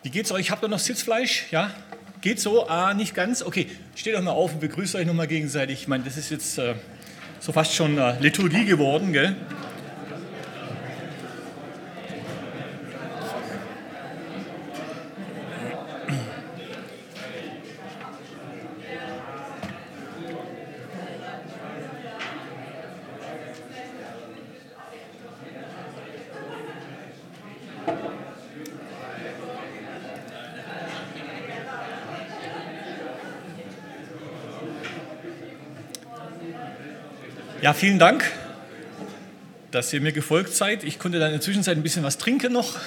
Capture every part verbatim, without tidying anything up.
Wie geht's euch? Habt ihr noch Sitzfleisch? Ja? Geht so? Ah, nicht ganz? Okay, steht doch mal auf und begrüßt euch nochmal gegenseitig. Ich meine, das ist jetzt äh, so fast schon äh, Liturgie geworden, gell? Ja, vielen Dank, dass ihr mir gefolgt seid. Ich konnte dann in der Zwischenzeit ein bisschen was trinken noch.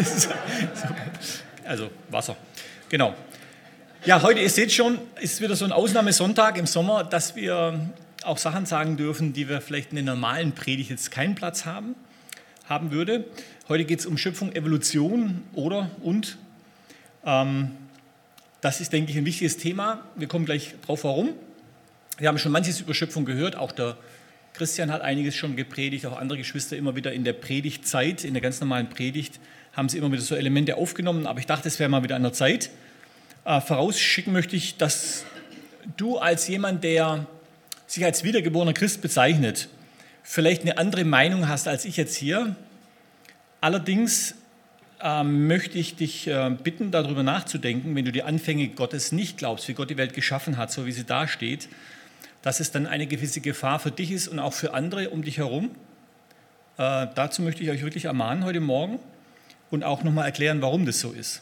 Also Wasser, genau. Ja, heute, ihr seht schon, ist wieder so ein Ausnahmesonntag im Sommer, dass wir auch Sachen sagen dürfen, die wir vielleicht in der normalen Predigt jetzt keinen Platz haben, haben würde. Heute geht es um Schöpfung, Evolution oder und. Ähm, das ist, denke ich, ein wichtiges Thema. Wir kommen gleich drauf, warum. Wir haben schon manches über Schöpfung gehört, auch der Christian hat einiges schon gepredigt, auch andere Geschwister immer wieder in der Predigtzeit, in der ganz normalen Predigt, haben sie immer wieder so Elemente aufgenommen, aber ich dachte, es wäre mal wieder an der Zeit. Äh, vorausschicken möchte ich, dass du als jemand, der sich als wiedergeborener Christ bezeichnet, vielleicht eine andere Meinung hast als ich jetzt hier. Allerdings äh, möchte ich dich äh, bitten, darüber nachzudenken, wenn du die Anfänge Gottes nicht glaubst, wie Gott die Welt geschaffen hat, so wie sie da steht, dass es dann eine gewisse Gefahr für dich ist und auch für andere um dich herum. Äh, dazu möchte ich euch wirklich ermahnen heute Morgen und auch nochmal erklären, warum das so ist.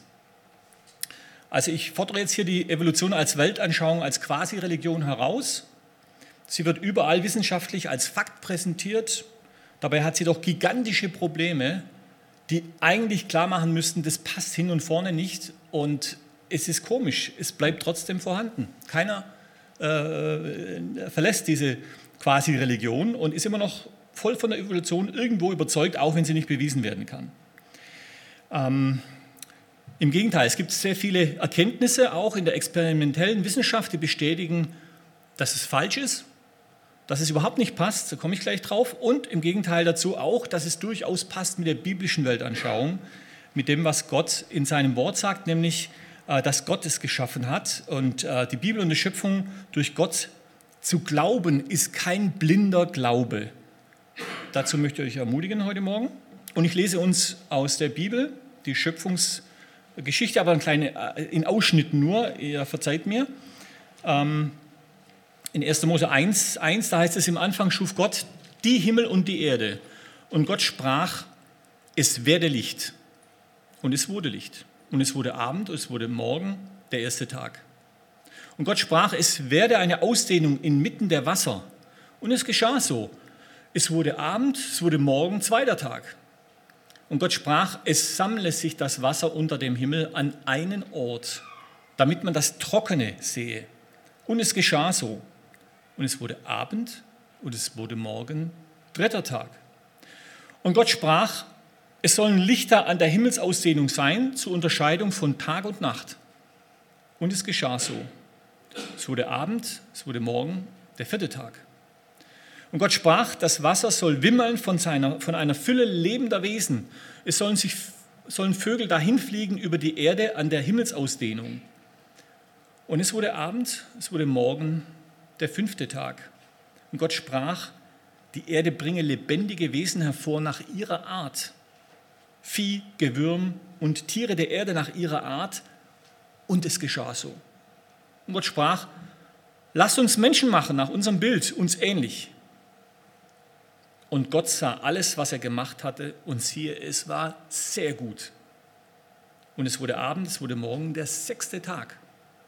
Also ich fordere jetzt hier die Evolution als Weltanschauung, als Quasi-Religion heraus. Sie wird überall wissenschaftlich als Fakt präsentiert. Dabei hat sie doch gigantische Probleme, die eigentlich klar machen müssten, das passt hin und vorne nicht. Und es ist komisch, es bleibt trotzdem vorhanden. Keiner Äh, verlässt diese Quasi-Religion und ist immer noch voll von der Evolution irgendwo überzeugt, auch wenn sie nicht bewiesen werden kann. Ähm, Im Gegenteil, es gibt sehr viele Erkenntnisse, auch in der experimentellen Wissenschaft, die bestätigen, dass es falsch ist, dass es überhaupt nicht passt, da komme ich gleich drauf, und im Gegenteil dazu auch, dass es durchaus passt mit der biblischen Weltanschauung, mit dem, was Gott in seinem Wort sagt, nämlich dass Gott es geschaffen hat. Und die Bibel und die Schöpfung durch Gott zu glauben, ist kein blinder Glaube. Dazu möchte ich euch ermutigen heute Morgen. Und ich lese uns aus der Bibel die Schöpfungsgeschichte, aber eine kleine, in Ausschnitten nur, ihr verzeiht mir. In erster Mose eins, eins, da heißt es, im Anfang schuf Gott die Himmel und die Erde. Und Gott sprach, es werde Licht. Und es wurde Licht. Und es wurde Abend, es wurde Morgen, der erste Tag. Und Gott sprach, es werde eine Ausdehnung inmitten der Wasser. Und es geschah so. Es wurde Abend, es wurde Morgen, zweiter Tag. Und Gott sprach, es sammle sich das Wasser unter dem Himmel an einen Ort, damit man das Trockene sehe. Und es geschah so. Und es wurde Abend und es wurde Morgen, dritter Tag. Und Gott sprach, es sollen Lichter an der Himmelsausdehnung sein, zur Unterscheidung von Tag und Nacht. Und es geschah so. Es wurde Abend, es wurde Morgen, der vierte Tag. Und Gott sprach, das Wasser soll wimmeln von, seiner, von einer Fülle lebender Wesen. Es sollen, sich, sollen Vögel dahinfliegen über die Erde an der Himmelsausdehnung. Und es wurde Abend, es wurde Morgen, der fünfte Tag. Und Gott sprach, die Erde bringe lebendige Wesen hervor nach ihrer Art. Vieh, Gewürm und Tiere der Erde nach ihrer Art, und es geschah so. Und Gott sprach, lasst uns Menschen machen nach unserem Bild, uns ähnlich. Und Gott sah alles, was er gemacht hatte, und siehe, es war sehr gut. Und es wurde Abend, es wurde Morgen, der sechste Tag.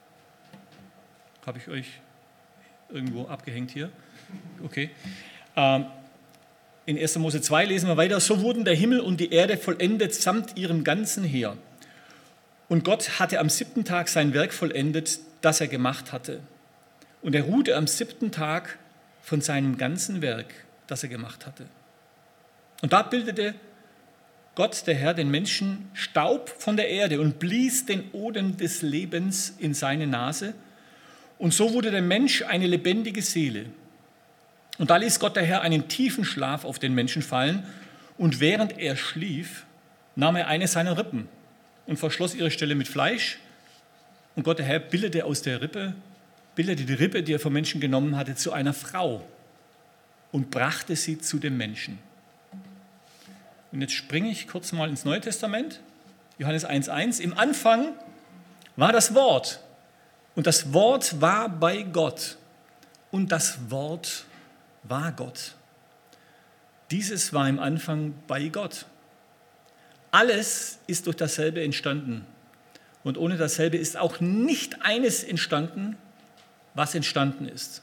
Habe ich euch irgendwo abgehängt hier? Okay. Ähm, In erster Mose zwei lesen wir weiter, so wurden der Himmel und die Erde vollendet samt ihrem ganzen Heer. Und Gott hatte am siebten Tag sein Werk vollendet, das er gemacht hatte. Und er ruhte am siebten Tag von seinem ganzen Werk, das er gemacht hatte. Und da bildete Gott, der Herr, den Menschen Staub von der Erde und blies den Odem des Lebens in seine Nase. Und so wurde der Mensch eine lebendige Seele. Und da ließ Gott der Herr einen tiefen Schlaf auf den Menschen fallen, und während er schlief, nahm er eine seiner Rippen und verschloss ihre Stelle mit Fleisch. Und Gott, der Herr, bildete aus der Rippe, bildete die Rippe, die er vom Menschen genommen hatte, zu einer Frau und brachte sie zu dem Menschen. Und jetzt springe ich kurz mal ins Neue Testament, Johannes eins eins. Im Anfang war das Wort und das Wort war bei Gott und das Wort war Gott. Dieses war im Anfang bei Gott. Alles ist durch dasselbe entstanden und ohne dasselbe ist auch nicht eines entstanden, was entstanden ist.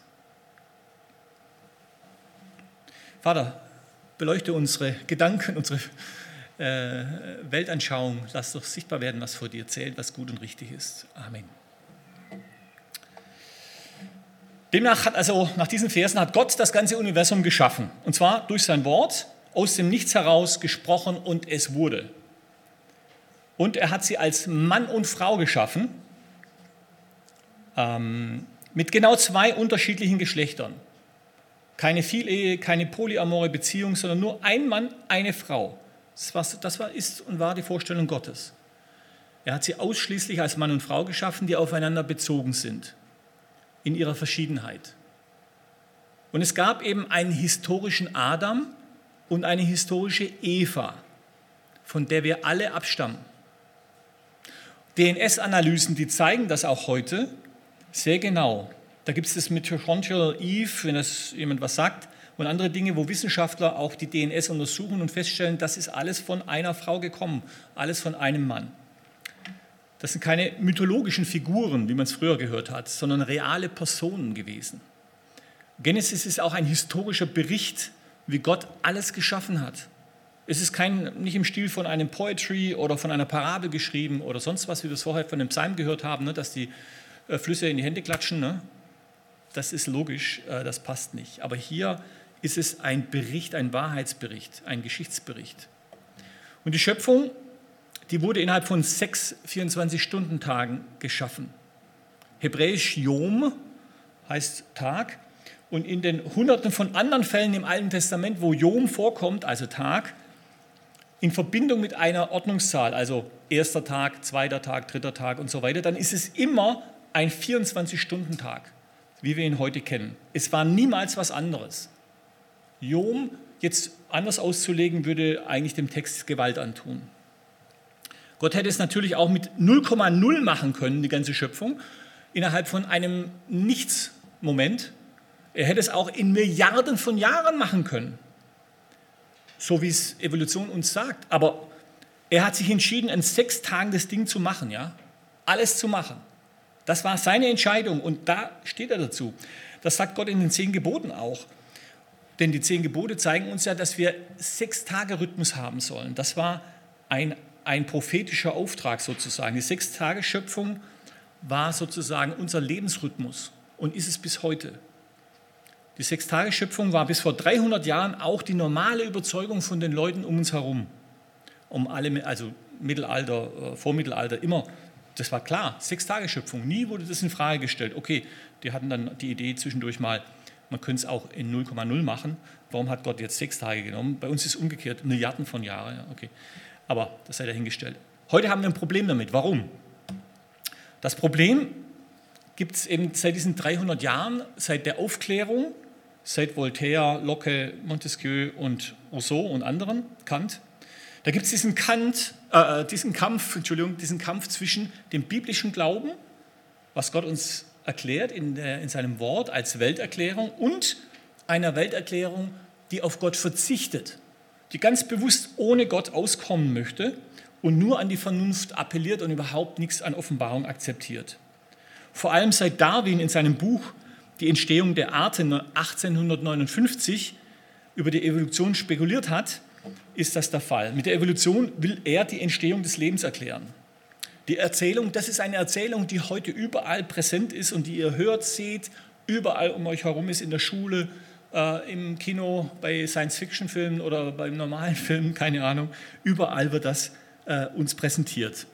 Vater, beleuchte unsere Gedanken, unsere äh, Weltanschauung. Lass doch sichtbar werden, was vor dir zählt, was gut und richtig ist. Amen. Demnach hat also, nach diesen Versen, hat Gott das ganze Universum geschaffen. Und zwar durch sein Wort, aus dem Nichts heraus gesprochen und es wurde. Und er hat sie als Mann und Frau geschaffen, ähm, mit genau zwei unterschiedlichen Geschlechtern. Keine Vielehe, keine polyamore Beziehung, sondern nur ein Mann, eine Frau. Das war, das war, ist und war die Vorstellung Gottes. Er hat sie ausschließlich als Mann und Frau geschaffen, die aufeinander bezogen sind, in ihrer Verschiedenheit. Und es gab eben einen historischen Adam und eine historische Eva, von der wir alle abstammen. D N S-Analysen, die zeigen das auch heute sehr genau. Da gibt es das Mitochondrial Eve, wenn das jemand was sagt, und andere Dinge, wo Wissenschaftler auch die D N S untersuchen und feststellen, das ist alles von einer Frau gekommen, alles von einem Mann. Das sind keine mythologischen Figuren, wie man es früher gehört hat, sondern reale Personen gewesen. Genesis ist auch ein historischer Bericht, wie Gott alles geschaffen hat. Es ist kein, nicht im Stil von einem Poetry oder von einer Parabel geschrieben oder sonst was, wie wir es vorher von dem Psalm gehört haben, ne, dass die äh, Flüsse in die Hände klatschen. Ne? Das ist logisch, äh, das passt nicht. Aber hier ist es ein Bericht, ein Wahrheitsbericht, ein Geschichtsbericht. Und die Schöpfung, die wurde innerhalb von sechs vierundzwanzig-Stunden-Tagen geschaffen. Hebräisch Yom heißt Tag. Und in den Hunderten von anderen Fällen im Alten Testament, wo Yom vorkommt, also Tag, in Verbindung mit einer Ordnungszahl, also erster Tag, zweiter Tag, dritter Tag und so weiter, dann ist es immer ein vierundzwanzig-Stunden-Tag, wie wir ihn heute kennen. Es war niemals was anderes. Yom jetzt anders auszulegen, würde eigentlich dem Text Gewalt antun. Gott hätte es natürlich auch mit null Komma null machen können, die ganze Schöpfung, innerhalb von einem Nichts-Moment. Er hätte es auch in Milliarden von Jahren machen können, so wie es Evolution uns sagt. Aber er hat sich entschieden, in sechs Tagen das Ding zu machen, ja? Alles zu machen. Das war seine Entscheidung und da steht er dazu. Das sagt Gott in den zehn Geboten auch. Denn die zehn Gebote zeigen uns ja, dass wir Sechs-Tage-Rhythmus haben sollen. Das war ein, ein prophetischer Auftrag sozusagen. Die Sechs-Tage-Schöpfung war sozusagen unser Lebensrhythmus und ist es bis heute. Die Sechstageschöpfung war bis vor dreihundert Jahren auch die normale Überzeugung von den Leuten um uns herum. Um alle, also Mittelalter, Vormittelalter, immer. Das war klar, Sechstageschöpfung. Nie wurde das in Frage gestellt. Okay, die hatten dann die Idee zwischendurch mal, man könnte es auch in null Komma null machen. Warum hat Gott jetzt sechs Tage genommen? Bei uns ist es umgekehrt, Milliarden von Jahren. Ja, okay. Aber das sei dahingestellt. Heute haben wir ein Problem damit. Warum? Das Problem gibt es eben seit diesen dreihundert Jahren, seit der Aufklärung, seit Voltaire, Locke, Montesquieu und Rousseau und anderen, Kant. Da gibt es diesen, äh, diesen Kampf, Entschuldigung, diesen Kampf zwischen dem biblischen Glauben, was Gott uns erklärt in, der, in seinem Wort als Welterklärung, und einer Welterklärung, die auf Gott verzichtet, die ganz bewusst ohne Gott auskommen möchte und nur an die Vernunft appelliert und überhaupt nichts an Offenbarung akzeptiert. Vor allem seit Darwin in seinem Buch Die Entstehung der Arten achtzehnhundertneunundfünfzig über die Evolution spekuliert hat, ist das der Fall. Mit der Evolution will er die Entstehung des Lebens erklären. Die Erzählung, das ist eine Erzählung, die heute überall präsent ist und die ihr hört, seht, überall um euch herum ist, in der Schule, äh, im Kino, bei Science-Fiction-Filmen oder beim normalen Film, keine Ahnung. Überall wird das äh, uns präsentiert.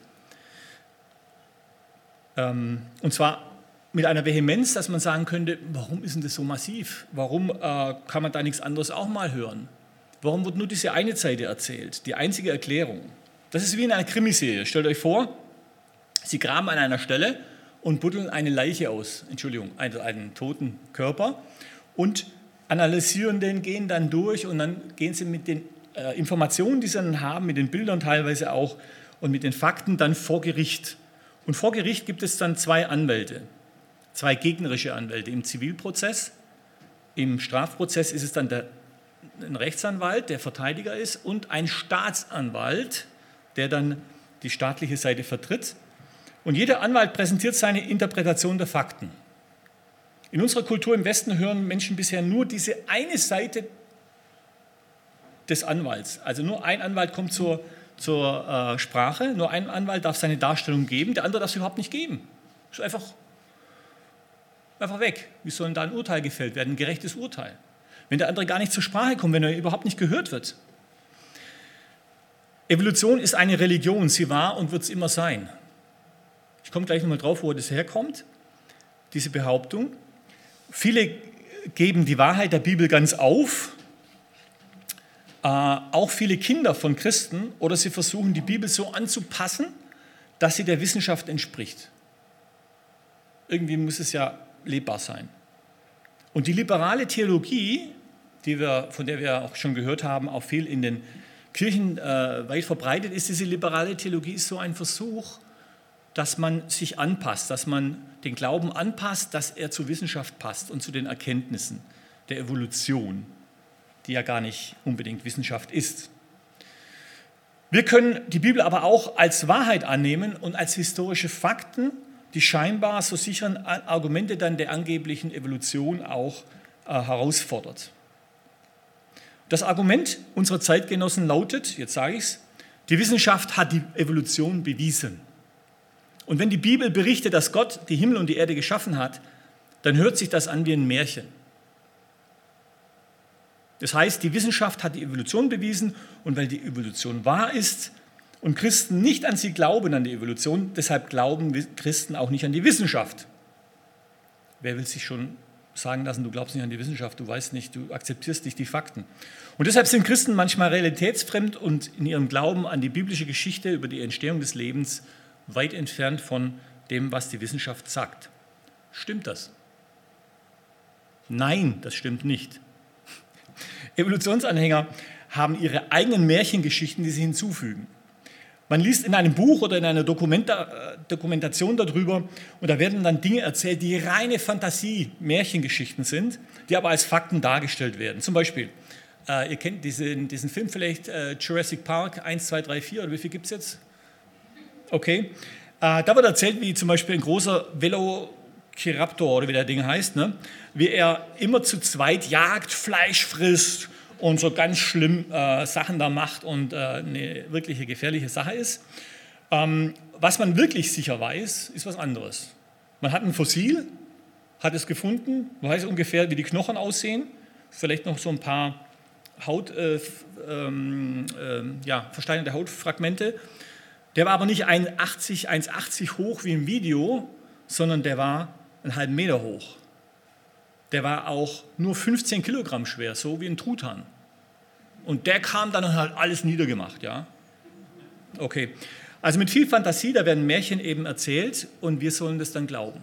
Ähm, und zwar mit einer Vehemenz, dass man sagen könnte, warum ist denn das so massiv? Warum äh, kann man da nichts anderes auch mal hören? Warum wird nur diese eine Seite erzählt, die einzige Erklärung? Das ist wie in einer Krimiserie. Stellt euch vor, Sie graben an einer Stelle und buddeln eine Leiche aus, Entschuldigung, einen, einen toten Körper und analysieren den, gehen dann durch und dann gehen Sie mit den äh, Informationen, die Sie dann haben, mit den Bildern teilweise auch und mit den Fakten dann vor Gericht. Und vor Gericht gibt es dann zwei Anwälte, zwei gegnerische Anwälte. Im Zivilprozess, im Strafprozess ist es dann der, ein Rechtsanwalt, der Verteidiger ist, und ein Staatsanwalt, der dann die staatliche Seite vertritt. Und jeder Anwalt präsentiert seine Interpretation der Fakten. In unserer Kultur im Westen hören Menschen bisher nur diese eine Seite des Anwalts. Also nur ein Anwalt kommt zur, zur äh, Sprache, nur ein Anwalt darf seine Darstellung geben, der andere darf sie überhaupt nicht geben. Das ist einfach, einfach weg. Wie soll denn da ein Urteil gefällt werden, ein gerechtes Urteil? Wenn der andere gar nicht zur Sprache kommt, wenn er überhaupt nicht gehört wird. Evolution ist eine Religion, sie war und wird es immer sein. Ich komme gleich nochmal drauf, wo das herkommt, diese Behauptung. Viele geben die Wahrheit der Bibel ganz auf, äh, auch viele Kinder von Christen, oder sie versuchen, die Bibel so anzupassen, dass sie der Wissenschaft entspricht. Irgendwie muss es ja lebbar sein. Und die liberale Theologie, die wir, von der wir auch schon gehört haben, auch viel in den Kirchen äh, weit verbreitet ist, diese liberale Theologie ist so ein Versuch, dass man sich anpasst, dass man den Glauben anpasst, dass er zur Wissenschaft passt und zu den Erkenntnissen der Evolution, die ja gar nicht unbedingt Wissenschaft ist. Wir können die Bibel aber auch als Wahrheit annehmen und als historische Fakten, die scheinbar so sicheren Argumente dann der angeblichen Evolution auch äh, herausfordert. Das Argument unserer Zeitgenossen lautet, jetzt sage ich es, die Wissenschaft hat die Evolution bewiesen. Und wenn die Bibel berichtet, dass Gott die Himmel und die Erde geschaffen hat, dann hört sich das an wie ein Märchen. Das heißt, die Wissenschaft hat die Evolution bewiesen und weil die Evolution wahr ist und Christen nicht an sie glauben, an die Evolution, deshalb glauben Christen auch nicht an die Wissenschaft. Wer will sich schon sagen lassen, du glaubst nicht an die Wissenschaft, du weißt nicht, du akzeptierst nicht die Fakten. Und deshalb sind Christen manchmal realitätsfremd und in ihrem Glauben an die biblische Geschichte über die Entstehung des Lebens weit entfernt von dem, was die Wissenschaft sagt. Stimmt das? Nein, das stimmt nicht. Evolutionsanhänger haben ihre eigenen Märchengeschichten, die sie hinzufügen. Man liest in einem Buch oder in einer Dokumenta- Dokumentation darüber und da werden dann Dinge erzählt, die reine Fantasie, Märchengeschichten sind, die aber als Fakten dargestellt werden. Zum Beispiel, äh, ihr kennt diesen, diesen Film vielleicht, äh, Jurassic Park eins, zwei, drei, vier, oder wie viel gibt es jetzt? Okay. Äh, da wird erzählt, wie zum Beispiel ein großer Velociraptor, oder wie der Ding heißt, ne? Wie er immer zu zweit jagt, Fleisch frisst und so ganz schlimm äh, Sachen da macht und äh, eine wirkliche gefährliche Sache ist. Ähm, was man wirklich sicher weiß, ist was anderes. Man hat ein Fossil, hat es gefunden, weiß ungefähr, wie die Knochen aussehen, vielleicht noch so ein paar Haut, äh, ähm, äh, ja, versteinerte Hautfragmente. Der war aber nicht eins Komma achtzig hoch wie im Video, sondern der war einen halben Meter hoch. Der war auch nur fünfzehn Kilogramm schwer, so wie ein Truthahn. Und der kam dann und hat alles niedergemacht, ja. Okay, also mit viel Fantasie, da werden Märchen eben erzählt und wir sollen das dann glauben.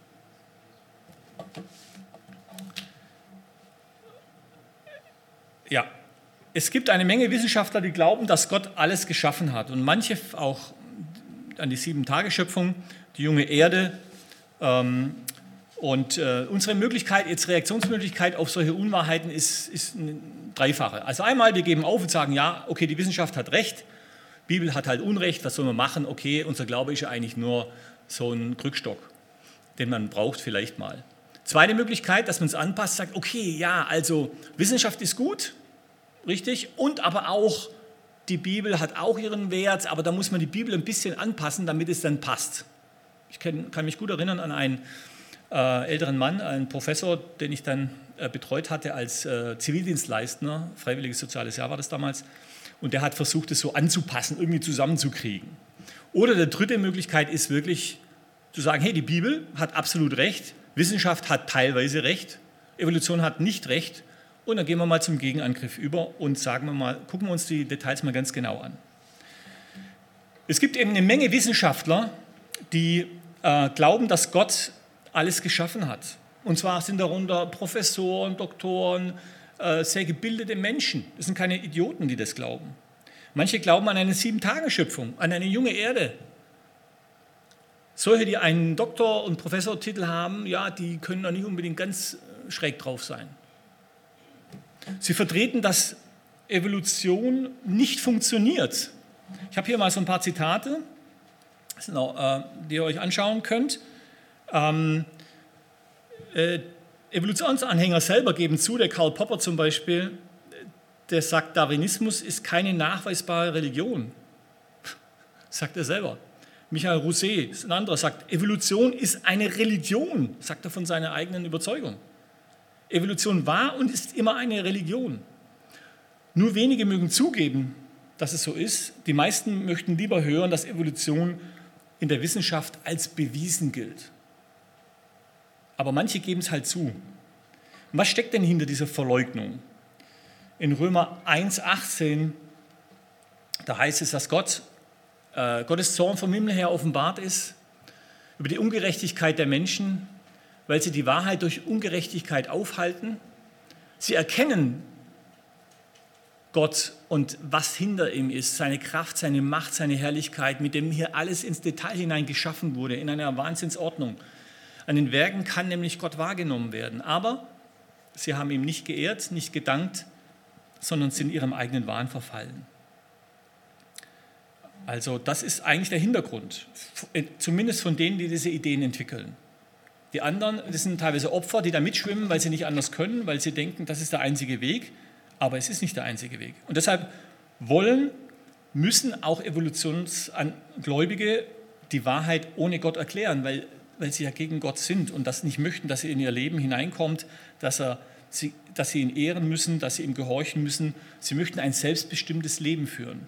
Ja, es gibt eine Menge Wissenschaftler, die glauben, dass Gott alles geschaffen hat. Und manche auch an die Sieben-Tage-Schöpfung, die junge Erde. Ähm, und äh, unsere Möglichkeit, jetzt Reaktionsmöglichkeit auf solche Unwahrheiten ist, ist eine dreifache. Also einmal, wir geben auf und sagen, ja, okay, die Wissenschaft hat recht, Bibel hat halt Unrecht, was soll man machen? Okay, unser Glaube ist ja eigentlich nur so ein Krückstock, den man braucht vielleicht mal. Zweite Möglichkeit, dass man es anpasst, sagt, okay, ja, also Wissenschaft ist gut, richtig, und aber auch die Bibel hat auch ihren Wert, aber da muss man die Bibel ein bisschen anpassen, damit es dann passt. Ich kann, kann mich gut erinnern an einen äh, älteren Mann, einen Professor, den ich dann äh, betreut hatte als äh, Zivildienstleistender, freiwilliges soziales Jahr war das damals, und der hat versucht, es so anzupassen, irgendwie zusammenzukriegen. Oder die dritte Möglichkeit ist wirklich zu sagen, hey, die Bibel hat absolut recht, Wissenschaft hat teilweise recht, Evolution hat nicht recht, und dann gehen wir mal zum Gegenangriff über und sagen wir mal, gucken wir uns die Details mal ganz genau an. Es gibt eben eine Menge Wissenschaftler, die äh, glauben, dass Gott alles geschaffen hat. Und zwar sind darunter Professoren, Doktoren, äh, sehr gebildete Menschen. Das sind keine Idioten, die das glauben. Manche glauben an eine Sieben-Tage-Schöpfung, an eine junge Erde. Solche, die einen Doktor- und Professortitel haben, ja, die können da nicht unbedingt ganz schräg drauf sein. Sie vertreten, dass Evolution nicht funktioniert. Ich habe hier mal so ein paar Zitate, die ihr euch anschauen könnt. Ähm, äh, Evolutionsanhänger selber geben zu, der Karl Popper zum Beispiel, der sagt, Darwinismus ist keine nachweisbare Religion. Sagt er selber. Michael Rousset ist ein anderer, sagt, Evolution ist eine Religion, sagt er von seiner eigenen Überzeugung. Evolution war und ist immer eine Religion. Nur wenige mögen zugeben, dass es so ist. Die meisten möchten lieber hören, dass Evolution in der Wissenschaft als bewiesen gilt. Aber manche geben es halt zu. Und was steckt denn hinter dieser Verleugnung? In Römer eins achtzehn, da heißt es, dass Gott, äh, Gottes Zorn vom Himmel her offenbart ist über die Ungerechtigkeit der Menschen, weil sie die Wahrheit durch Ungerechtigkeit aufhalten. Sie erkennen Gott und was hinter ihm ist, seine Kraft, seine Macht, seine Herrlichkeit, mit dem hier alles ins Detail hinein geschaffen wurde, in einer Wahnsinnsordnung. An den Werken kann nämlich Gott wahrgenommen werden. Aber sie haben ihm nicht geehrt, nicht gedankt, sondern sind ihrem eigenen Wahn verfallen. Also das ist eigentlich der Hintergrund, zumindest von denen, die diese Ideen entwickeln. Die anderen, das sind teilweise Opfer, die da mitschwimmen, weil sie nicht anders können, weil sie denken, das ist der einzige Weg. Aber es ist nicht der einzige Weg. Und deshalb wollen, müssen auch Evolutionsgläubige die Wahrheit ohne Gott erklären, weil, weil sie ja gegen Gott sind und das nicht möchten, dass er in ihr Leben hineinkommt, dass, er, sie, dass sie ihn ehren müssen, dass sie ihm gehorchen müssen. Sie möchten ein selbstbestimmtes Leben führen.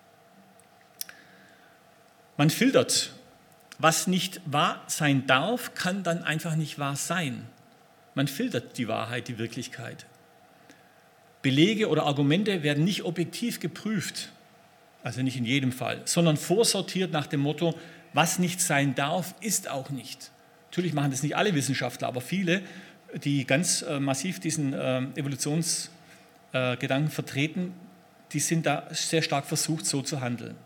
Man filtert. Was nicht wahr sein darf, kann dann einfach nicht wahr sein. Man filtert die Wahrheit, die Wirklichkeit. Belege oder Argumente werden nicht objektiv geprüft, also nicht in jedem Fall, sondern vorsortiert nach dem Motto, was nicht sein darf, ist auch nicht. Natürlich machen das nicht alle Wissenschaftler, aber viele, die ganz äh, massiv diesen äh, Evolutionsgedanken äh, vertreten, die sind da sehr stark versucht, so zu handeln.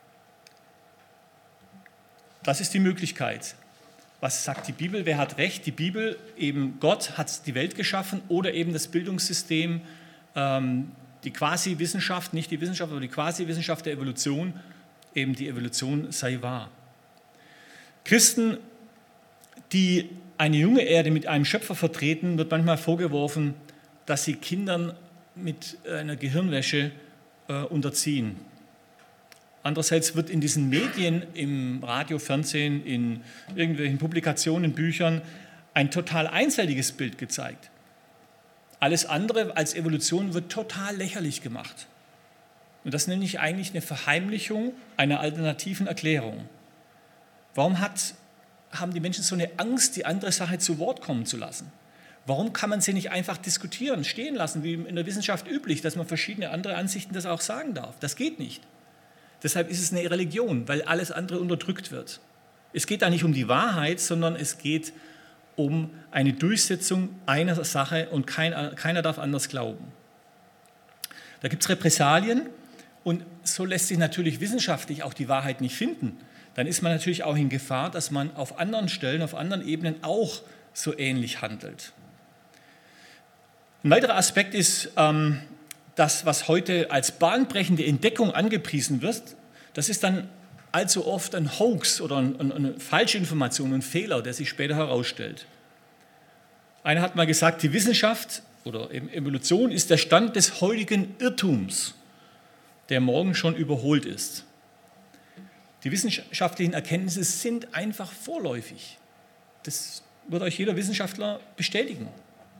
Das ist die Möglichkeit. Was sagt die Bibel? Wer hat recht? Die Bibel, eben Gott hat die Welt geschaffen oder eben das Bildungssystem, die Quasi-Wissenschaft, nicht die Wissenschaft, aber die Quasi-Wissenschaft der Evolution, eben die Evolution sei wahr. Christen, die eine junge Erde mit einem Schöpfer vertreten, wird manchmal vorgeworfen, dass sie Kindern mit einer Gehirnwäsche äh, unterziehen. Andererseits wird in diesen Medien, im Radio, Fernsehen, in irgendwelchen Publikationen, in Büchern, ein total einseitiges Bild gezeigt. Alles andere als Evolution wird total lächerlich gemacht. Und das nenne ich eigentlich eine Verheimlichung einer alternativen Erklärung. Warum hat, haben die Menschen so eine Angst, die andere Sache zu Wort kommen zu lassen? Warum kann man sie nicht einfach diskutieren, stehen lassen, wie in der Wissenschaft üblich, dass man verschiedene andere Ansichten das auch sagen darf? Das geht nicht. Deshalb ist es eine Religion, weil alles andere unterdrückt wird. Es geht da nicht um die Wahrheit, sondern es geht um eine Durchsetzung einer Sache und kein, keiner darf anders glauben. Da gibt es Repressalien und so lässt sich natürlich wissenschaftlich auch die Wahrheit nicht finden. Dann ist man natürlich auch in Gefahr, dass man auf anderen Stellen, auf anderen Ebenen auch so ähnlich handelt. Ein weiterer Aspekt ist, ähm, das, was heute als bahnbrechende Entdeckung angepriesen wird, das ist dann allzu oft ein Hoax oder eine, eine falsche Information, ein Fehler, der sich später herausstellt. Einer hat mal gesagt, die Wissenschaft oder Evolution ist der Stand des heutigen Irrtums, der morgen schon überholt ist. Die wissenschaftlichen Erkenntnisse sind einfach vorläufig. Das wird euch jeder Wissenschaftler bestätigen.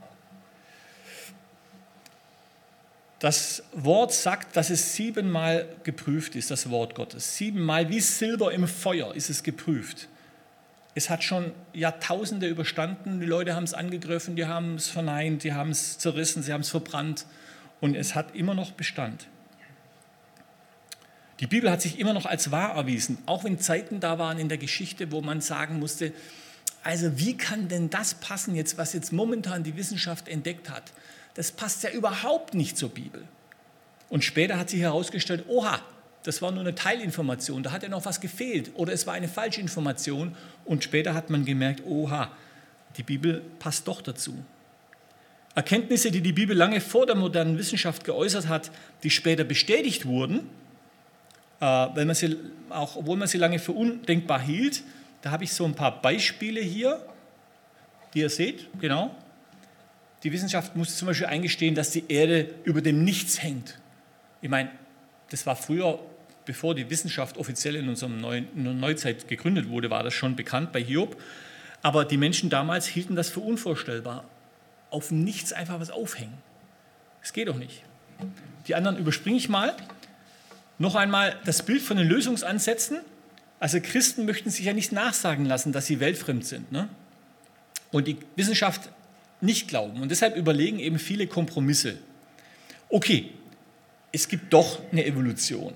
Das Wort sagt, dass es siebenmal geprüft ist, das Wort Gottes. Siebenmal wie Silber im Feuer ist es geprüft. Es hat schon Jahrtausende überstanden, die Leute haben es angegriffen, die haben es verneint, die haben es zerrissen, sie haben es verbrannt und es hat immer noch Bestand. Die Bibel hat sich immer noch als wahr erwiesen, auch wenn Zeiten da waren in der Geschichte, wo man sagen musste, also wie kann denn das passen jetzt, was jetzt momentan die Wissenschaft entdeckt hat? Das passt ja überhaupt nicht zur Bibel. Und später hat sich herausgestellt, oha, das war nur eine Teilinformation, da hat ja noch was gefehlt oder es war eine Falschinformation. Und später hat man gemerkt, oha, die Bibel passt doch dazu. Erkenntnisse, die die Bibel lange vor der modernen Wissenschaft geäußert hat, die später bestätigt wurden, äh, weil man sie, auch obwohl man sie lange für undenkbar hielt. Da habe ich so ein paar Beispiele hier, die ihr seht, genau. Die Wissenschaft musste zum Beispiel eingestehen, dass die Erde über dem Nichts hängt. Ich meine, das war früher, bevor die Wissenschaft offiziell in unserer Neuzeit gegründet wurde, war das schon bekannt bei Hiob. Aber die Menschen damals hielten das für unvorstellbar. Auf dem Nichts einfach was aufhängen. Das geht doch nicht. Die anderen überspringe ich mal. Noch einmal das Bild von den Lösungsansätzen. Also Christen möchten sich ja nicht nachsagen lassen, dass sie weltfremd sind, ne? Und die Wissenschaft nicht glauben. Und deshalb überlegen eben viele Kompromisse. Okay, es gibt doch eine Evolution.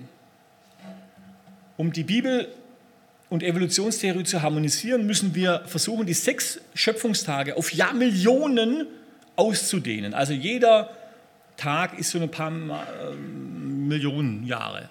Um die Bibel und Evolutionstheorie zu harmonisieren, müssen wir versuchen, die sechs Schöpfungstage auf Jahrmillionen auszudehnen. Also jeder Tag ist so ein paar äh, Millionen Jahre.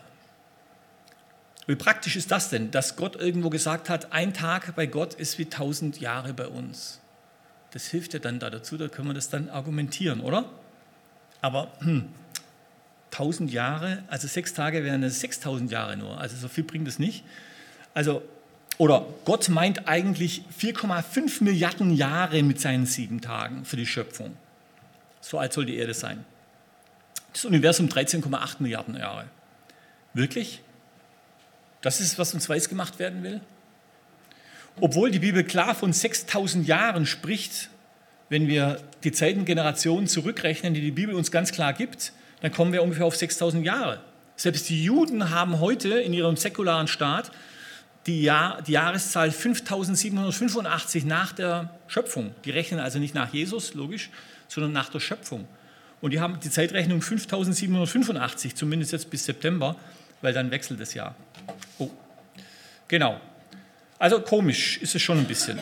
Wie praktisch ist das denn, dass Gott irgendwo gesagt hat, ein Tag bei Gott ist wie tausend Jahre bei uns? Das hilft ja dann da dazu, da können wir das dann argumentieren, oder? Aber hm, tausend Jahre, also sechs Tage wären das sechstausend Jahre nur, also so viel bringt es nicht. Also, oder Gott meint eigentlich vier Komma fünf Milliarden Jahre mit seinen sieben Tagen für die Schöpfung. So alt soll die Erde sein. Das Universum dreizehn Komma acht Milliarden Jahre. Wirklich? Das ist, was uns weiß gemacht werden will? Obwohl die Bibel klar von sechstausend Jahren spricht, wenn wir die Zeitengenerationen zurückrechnen, die die Bibel uns ganz klar gibt, dann kommen wir ungefähr auf sechstausend Jahre. Selbst die Juden haben heute in ihrem säkularen Staat die, Jahr, die Jahreszahl fünftausendsiebenhundertfünfundachtzig nach der Schöpfung. Die rechnen also nicht nach Jesus, logisch, sondern nach der Schöpfung. Und die haben die Zeitrechnung fünftausendsiebenhundertfünfundachtzig, zumindest jetzt bis September, weil dann wechselt das Jahr. Oh, genau. Also komisch ist es schon ein bisschen.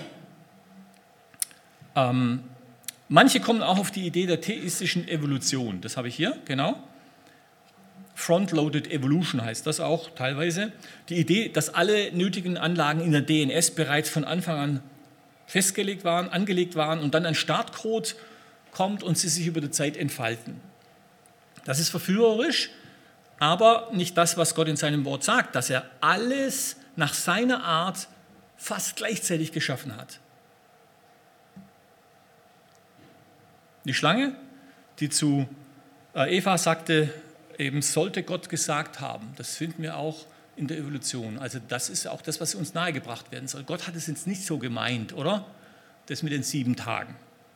Ähm, manche kommen auch auf die Idee der theistischen Evolution. Das habe ich hier, genau. Front-Loaded Evolution heißt das auch teilweise. Die Idee, dass alle nötigen Anlagen in der D N S bereits von Anfang an festgelegt waren, angelegt waren und dann ein Startcode kommt und sie sich über die Zeit entfalten. Das ist verführerisch, aber nicht das, was Gott in seinem Wort sagt, dass er alles nach seiner Art fast gleichzeitig geschaffen hat. Die Schlange, die zu Eva sagte, eben sollte Gott gesagt haben, das finden wir auch in der Evolution. Also das ist auch das, was uns nahegebracht werden soll. Gott hat es jetzt nicht so gemeint, oder? Das mit den sieben Tagen.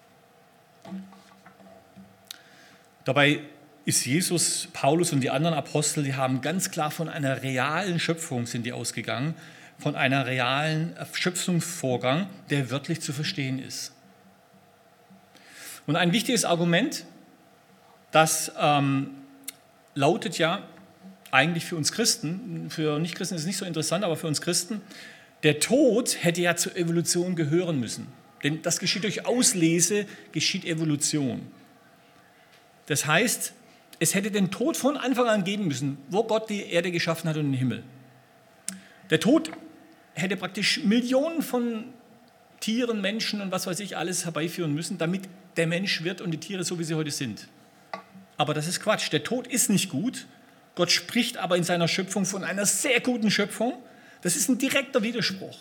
Dabei ist Jesus, Paulus und die anderen Apostel, die haben ganz klar von einer realen Schöpfung sind die ausgegangen, von einer realen Schöpfungsvorgang, der wörtlich zu verstehen ist. Und ein wichtiges Argument, das ähm, lautet ja eigentlich für uns Christen, für Nichtchristen ist es nicht so interessant, aber für uns Christen, der Tod hätte ja zur Evolution gehören müssen. Denn das geschieht durch Auslese, geschieht Evolution. Das heißt, es hätte den Tod von Anfang an geben müssen, wo Gott die Erde geschaffen hat und den Himmel. Der Tod hätte praktisch Millionen von Tieren, Menschen und was weiß ich alles herbeiführen müssen, damit der Mensch wird und die Tiere so, wie sie heute sind. Aber das ist Quatsch. Der Tod ist nicht gut. Gott spricht aber in seiner Schöpfung von einer sehr guten Schöpfung. Das ist ein direkter Widerspruch.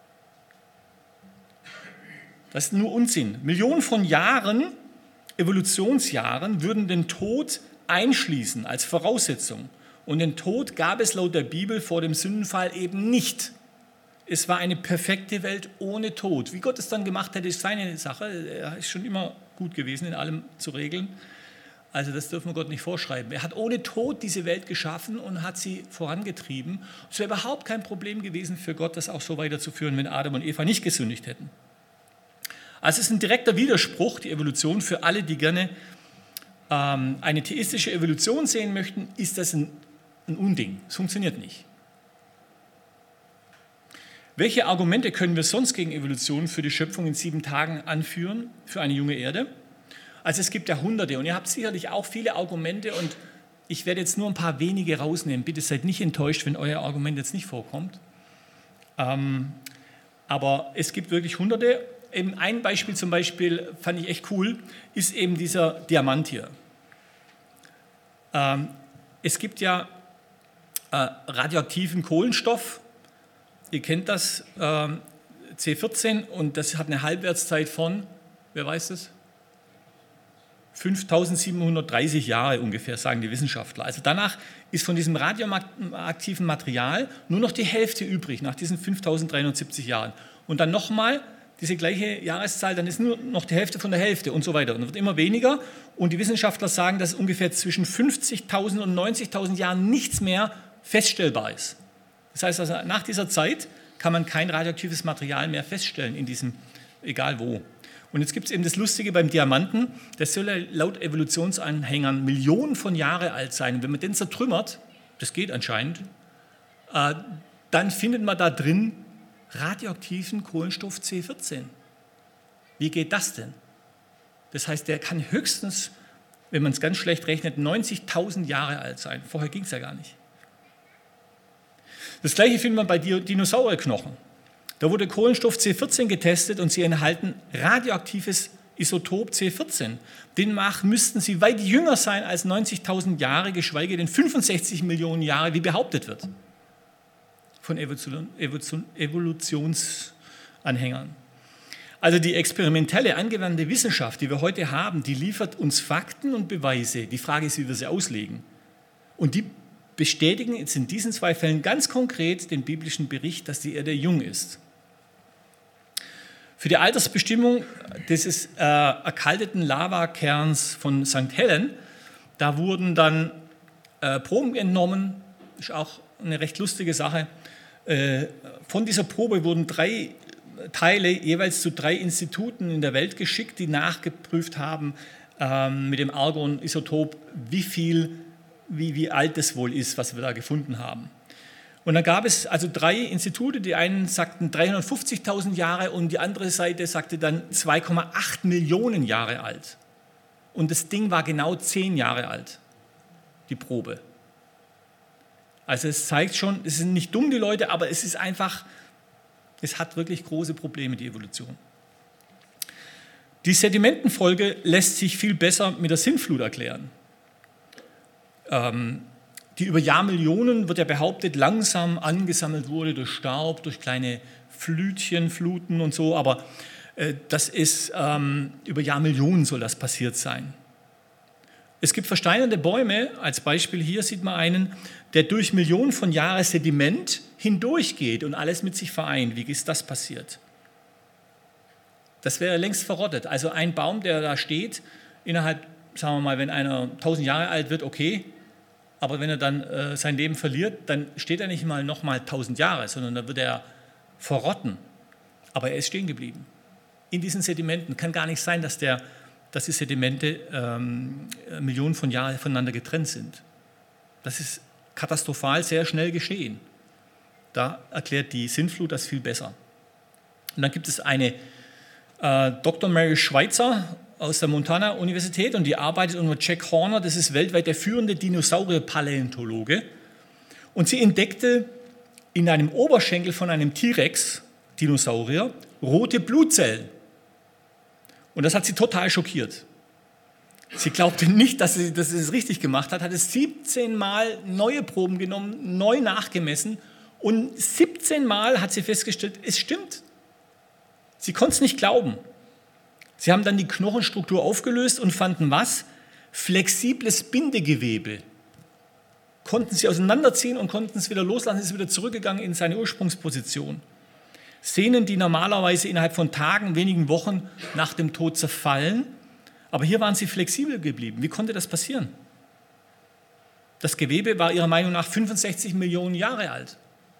Das ist nur Unsinn. Millionen von Jahren, Evolutionsjahren, würden den Tod einschließen als Voraussetzung. Und den Tod gab es laut der Bibel vor dem Sündenfall eben nicht. Es war eine perfekte Welt ohne Tod. Wie Gott es dann gemacht hat, ist seine Sache. Er ist schon immer gut gewesen, in allem zu regeln. Also das dürfen wir Gott nicht vorschreiben. Er hat ohne Tod diese Welt geschaffen und hat sie vorangetrieben. Es wäre überhaupt kein Problem gewesen für Gott, das auch so weiterzuführen, wenn Adam und Eva nicht gesündigt hätten. Also es ist ein direkter Widerspruch, die Evolution. Für alle, die gerne ähm, eine theistische Evolution sehen möchten, ist das ein ein Unding. Es funktioniert nicht. Welche Argumente können wir sonst gegen Evolution für die Schöpfung in sieben Tagen anführen, für eine junge Erde? Also es gibt ja Hunderte und ihr habt sicherlich auch viele Argumente und ich werde jetzt nur ein paar wenige rausnehmen. Bitte seid nicht enttäuscht, wenn euer Argument jetzt nicht vorkommt. Ähm, aber es gibt wirklich Hunderte. Eben ein Beispiel zum Beispiel, fand ich echt cool, ist eben dieser Diamant hier. Ähm, es gibt ja äh, radioaktiven Kohlenstoff, ihr kennt das, äh, C vierzehn, und das hat eine Halbwertszeit von, wer weiß das? fünftausendsiebenhundertdreißig Jahre ungefähr, sagen die Wissenschaftler. Also danach ist von diesem radioaktiven Material nur noch die Hälfte übrig, nach diesen fünftausenddreihundertsiebzig Jahren. Und dann nochmal diese gleiche Jahreszahl, dann ist nur noch die Hälfte von der Hälfte und so weiter. Und es wird immer weniger. Und die Wissenschaftler sagen, dass ungefähr zwischen fünfzigtausend und neunzigtausend Jahren nichts mehr feststellbar ist. Das heißt, also nach dieser Zeit kann man kein radioaktives Material mehr feststellen in diesem, egal wo. Und jetzt gibt es eben das Lustige beim Diamanten, der soll ja laut Evolutionsanhängern Millionen von Jahren alt sein. Und wenn man den zertrümmert, das geht anscheinend, äh, dann findet man da drin radioaktiven Kohlenstoff C vierzehn. Wie geht das denn? Das heißt, der kann höchstens, wenn man es ganz schlecht rechnet, neunzigtausend Jahre alt sein. Vorher ging es ja gar nicht. Das Gleiche findet man bei Dinosaurierknochen. Da wurde Kohlenstoff C vierzehn getestet und sie enthalten radioaktives Isotop C vierzehn. Demnach müssten sie weit jünger sein als neunzigtausend Jahre, geschweige denn fünfundsechzig Millionen Jahre, wie behauptet wird von Evolutionsanhängern. Also die experimentelle, angewandte Wissenschaft, die wir heute haben, die liefert uns Fakten und Beweise. Die Frage ist, wie wir sie auslegen. Und die bestätigen jetzt in diesen zwei Fällen ganz konkret den biblischen Bericht, dass die Erde jung ist. Für die Altersbestimmung dieses äh, erkalteten Lavakerns von Sankt Helen, da wurden dann äh, Proben entnommen, ist auch eine recht lustige Sache. Äh, von dieser Probe wurden drei Teile jeweils zu drei Instituten in der Welt geschickt, die nachgeprüft haben äh, mit dem Argon-Isotop, wie viel, wie, wie alt das wohl ist, was wir da gefunden haben. Und dann gab es also drei Institute, die einen sagten dreihundertfünfzigtausend Jahre und die andere Seite sagte dann zwei Komma acht Millionen Jahre alt. Und das Ding war genau zehn Jahre alt, die Probe. Also es zeigt schon, es sind nicht dumm die Leute, aber es ist einfach, es hat wirklich große Probleme, die Evolution. Die Sedimentenfolge lässt sich viel besser mit der Sintflut erklären. Ähm, die über Jahrmillionen, wird ja behauptet, langsam angesammelt wurde durch Staub, durch kleine Flütchen, Fluten und so, aber äh, das ist, ähm, über Jahrmillionen soll das passiert sein. Es gibt versteinerte Bäume, als Beispiel hier sieht man einen, der durch Millionen von Jahren Sediment hindurchgeht und alles mit sich vereint. Wie ist das passiert? Das wäre längst verrottet. Also ein Baum, der da steht, innerhalb, sagen wir mal, wenn einer tausend Jahre alt wird, okay, aber wenn er dann äh, sein Leben verliert, dann steht er nicht mal noch mal tausend Jahre, sondern dann wird er verrotten. Aber er ist stehen geblieben. In diesen Sedimenten kann gar nicht sein, dass, der, dass die Sedimente ähm, Millionen von Jahren voneinander getrennt sind. Das ist katastrophal sehr schnell geschehen. Da erklärt die Sintflut das viel besser. Und dann gibt es eine äh, Doktor Mary Schweitzer aus der Montana-Universität und die arbeitet unter Jack Horner, das ist weltweit der führende Dinosaurier-Paläontologe. Und sie entdeckte in einem Oberschenkel von einem T-Rex, Dinosaurier, rote Blutzellen. Und das hat sie total schockiert. Sie glaubte nicht, dass sie, dass sie das richtig gemacht hat, hat es siebzehn Mal neue Proben genommen, neu nachgemessen und siebzehn Mal hat sie festgestellt, es stimmt. Sie konnte es nicht glauben. Sie haben dann die Knochenstruktur aufgelöst und fanden was? Flexibles Bindegewebe. Konnten sie auseinanderziehen und konnten es wieder loslassen, ist wieder zurückgegangen in seine Ursprungsposition. Sehnen, die normalerweise innerhalb von Tagen, wenigen Wochen nach dem Tod zerfallen, aber hier waren sie flexibel geblieben. Wie konnte das passieren? Das Gewebe war ihrer Meinung nach fünfundsechzig Millionen Jahre alt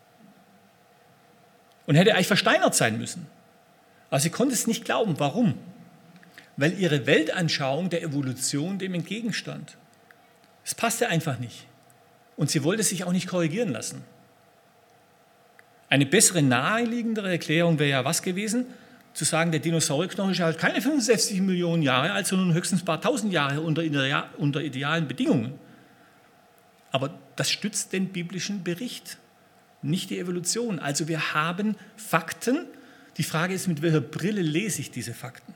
und hätte eigentlich versteinert sein müssen. Aber sie konnte es nicht glauben. Warum? Weil ihre Weltanschauung der Evolution dem entgegenstand. Es passte einfach nicht. und sie wollte sich auch nicht korrigieren lassen. Eine bessere, naheliegendere Erklärung wäre ja was gewesen? Zu sagen, der Dinosaurierknochen ist halt keine fünfundsechzig Millionen Jahre alt, sondern höchstens ein paar tausend Jahre unter, unter idealen Bedingungen. Aber das stützt den biblischen Bericht, nicht die Evolution. Also wir haben Fakten. Die Frage ist, mit welcher Brille lese ich diese Fakten?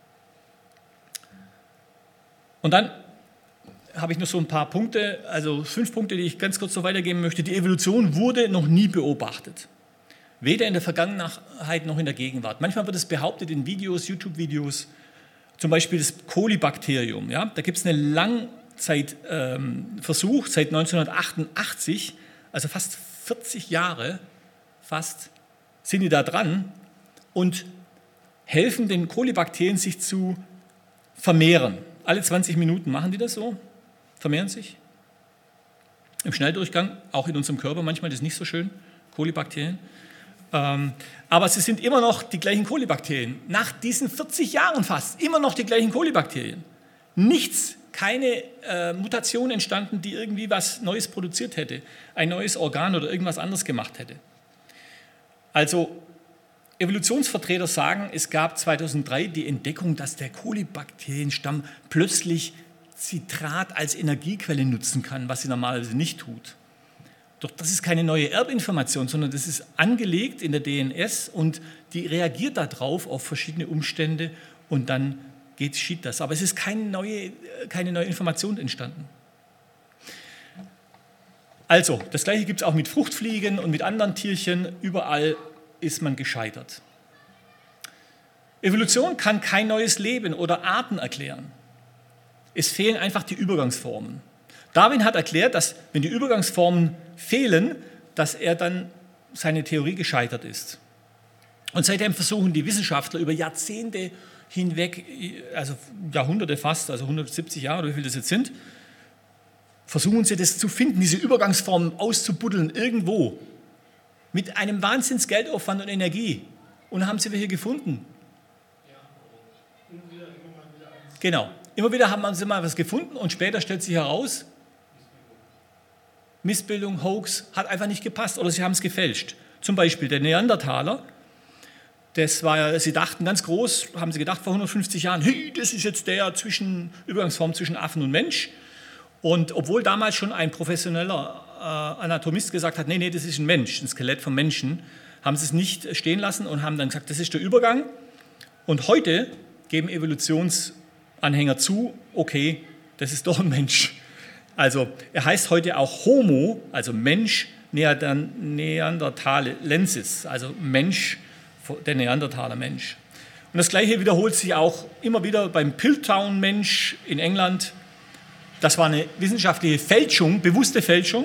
Und dann habe ich noch so ein paar Punkte, also fünf Punkte, die ich ganz kurz noch weitergeben möchte. Die Evolution wurde noch nie beobachtet. Weder in der Vergangenheit noch in der Gegenwart. Manchmal wird es behauptet in Videos, YouTube-Videos, zum Beispiel das Kolibakterium. Ja? Da gibt es einen Langzeitversuch ähm, seit neunzehnhundertachtundachtzig, also fast vierzig Jahre, fast, sind die da dran und helfen den Kolibakterien, sich zu vermehren. Alle zwanzig Minuten machen die das so, vermehren sich. Im Schnelldurchgang, auch in unserem Körper manchmal, das ist nicht so schön, Kolibakterien. Ähm, aber sie sind immer noch die gleichen Kolibakterien. Nach diesen vierzig Jahren fast, immer noch die gleichen Kolibakterien. Nichts, keine äh, Mutation entstanden, die irgendwie was Neues produziert hätte, ein neues Organ oder irgendwas anderes gemacht hätte. Also Evolutionsvertreter sagen, es gab zweitausenddrei die Entdeckung, dass der Kolibakterienstamm plötzlich Citrat als Energiequelle nutzen kann, was sie normalerweise nicht tut. Doch das ist keine neue Erbinformation, sondern das ist angelegt in der D N S und die reagiert darauf auf verschiedene Umstände und dann geht, geschieht das. Aber es ist keine neue, keine neue Information entstanden. Also, das Gleiche gibt es auch mit Fruchtfliegen und mit anderen Tierchen. Überall ist man gescheitert. Evolution kann kein neues Leben oder Arten erklären. Es fehlen einfach die Übergangsformen. Darwin hat erklärt, dass, wenn die Übergangsformen fehlen, dass er dann seine Theorie gescheitert ist. Und seitdem versuchen die Wissenschaftler über Jahrzehnte hinweg, also Jahrhunderte fast, also hundertsiebzig Jahre oder wie viel das jetzt sind, versuchen sie das zu finden, diese Übergangsformen auszubuddeln irgendwo. Mit einem Wahnsinns Geldaufwand und Energie. Und haben sie welche gefunden? Genau. Immer wieder haben sie mal was gefunden und später stellt sich heraus, Missbildung, Hoax, hat einfach nicht gepasst oder sie haben es gefälscht. Zum Beispiel der Neandertaler, das war, sie dachten ganz groß, haben sie gedacht vor hundertfünfzig Jahren, hey, das ist jetzt der zwischen, Übergangsform zwischen Affen und Mensch. Und obwohl damals schon ein professioneller äh, Anatomist gesagt hat, nee, nee, das ist ein Mensch, ein Skelett vom Menschen, haben sie es nicht stehen lassen und haben dann gesagt, das ist der Übergang. Und heute geben Evolutionsanhänger zu, okay, das ist doch ein Mensch. Also er heißt heute auch Homo, also Mensch Neanderthalensis, also Mensch, der Neandertaler Mensch. Und das Gleiche wiederholt sich auch immer wieder beim Piltdown-Mensch in England. Das war eine wissenschaftliche Fälschung, bewusste Fälschung.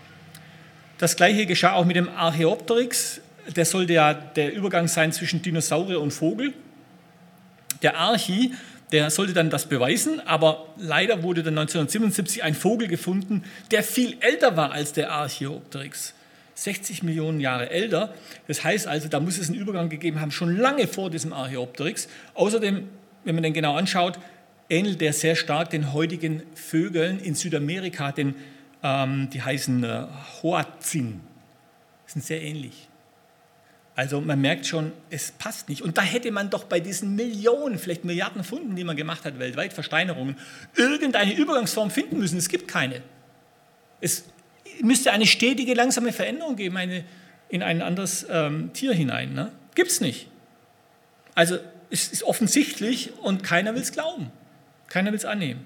Das Gleiche geschah auch mit dem Archaeopteryx. Der sollte ja der Übergang sein zwischen Dinosaurier und Vogel. Der Archi, der sollte dann das beweisen, aber leider wurde dann neunzehnhundertsiebenundsiebzig ein Vogel gefunden, der viel älter war als der Archaeopteryx. sechzig Millionen Jahre älter. Das heißt also, da muss es einen Übergang gegeben haben, schon lange vor diesem Archaeopteryx. Außerdem, wenn man den genau anschaut, ähnelt der sehr stark den heutigen Vögeln in Südamerika, den, ähm, die heißen äh, Hoazin. Die sind sehr ähnlich. Also man merkt schon, es passt nicht. Und da hätte man doch bei diesen Millionen, vielleicht Milliarden Funden, die man gemacht hat weltweit, Versteinerungen, irgendeine Übergangsform finden müssen. Es gibt keine. Es müsste eine stetige, langsame Veränderung geben eine, in ein anderes ähm, Tier hinein. Ne? Gibt es nicht. Also es ist offensichtlich und keiner will es glauben. Keiner will es annehmen.